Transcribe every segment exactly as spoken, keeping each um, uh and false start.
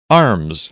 Arms.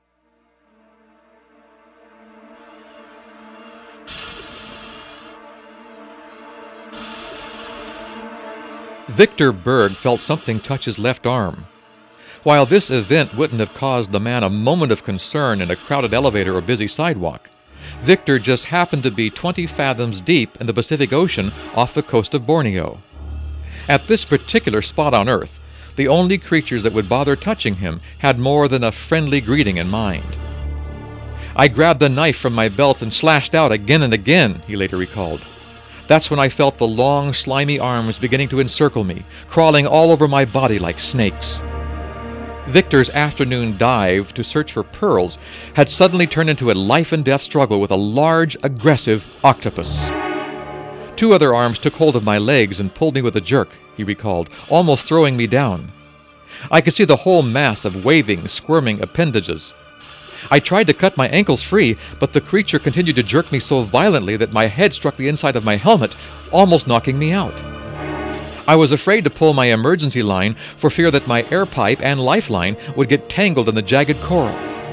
Victor Berg felt something touch his left arm. While this event wouldn't have caused the man a moment of concern in a crowded elevator or busy sidewalk, Victor just happened to be twenty fathoms deep in the Pacific Ocean off the coast of Borneo. At this particular spot on Earth, the only creatures that would bother touching him had more than a friendly greeting in mind. "I grabbed the knife from my belt and slashed out again and again," he later recalled. "That's when I felt the long, slimy arms beginning to encircle me, crawling all over my body like snakes." Victor's afternoon dive to search for pearls had suddenly turned into a life-and-death struggle with a large, aggressive octopus. "Two other arms took hold of my legs and pulled me with a jerk," he recalled, almost throwing me down. I could see the whole mass of waving, squirming appendages. I tried to cut my ankles free, but the creature continued to jerk me so violently that my head struck the inside of my helmet, almost knocking me out. I was afraid to pull my emergency line for fear that my air pipe and lifeline would get tangled in the jagged coral.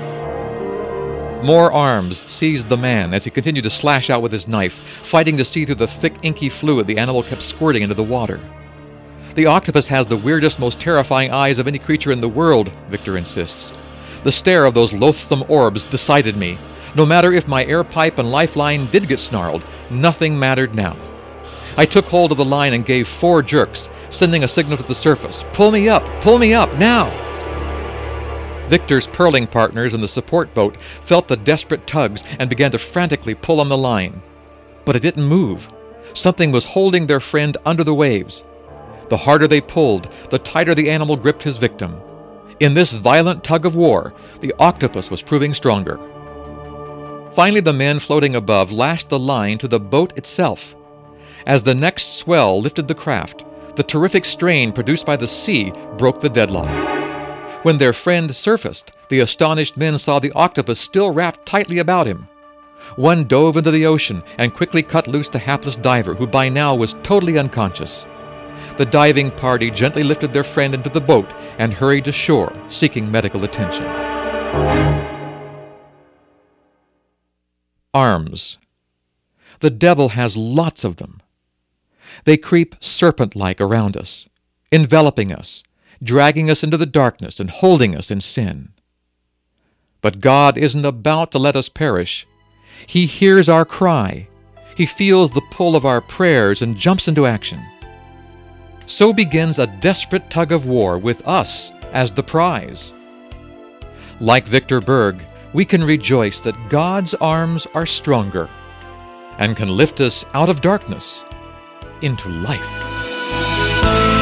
More arms seized the man as he continued to slash out with his knife, fighting to see through the thick, inky fluid the animal kept squirting into the water. "The octopus has the weirdest, most terrifying eyes of any creature in the world," Victor insists. "The stare of those loathsome orbs decided me. No matter if my air pipe and lifeline did get snarled, nothing mattered now. I took hold of the line and gave four jerks, sending a signal to the surface. 'Pull me up! Pull me up! Now!' Victor's pearling partners in the support boat felt the desperate tugs and began to frantically pull on the line. But it didn't move. Something was holding their friend under the waves. The harder they pulled, the tighter the animal gripped his victim. In this violent tug of war, the octopus was proving stronger. Finally, the men floating above lashed the line to the boat itself. As the next swell lifted the craft, the terrific strain produced by the sea broke the deadlock. When their friend surfaced, the astonished men saw the octopus still wrapped tightly about him. One dove into the ocean and quickly cut loose the hapless diver, who by now was totally unconscious. The diving party gently lifted their friend into the boat and hurried to shore, seeking medical attention. Arms. The devil has lots of them. They creep serpent-like around us, enveloping us, dragging us into the darkness and holding us in sin. But God isn't about to let us perish. He hears our cry. He feels the pull of our prayers and jumps into action. So begins a desperate tug of war with us as the prize. Like Victor Berg, we can rejoice that God's arms are stronger and can lift us out of darkness into life.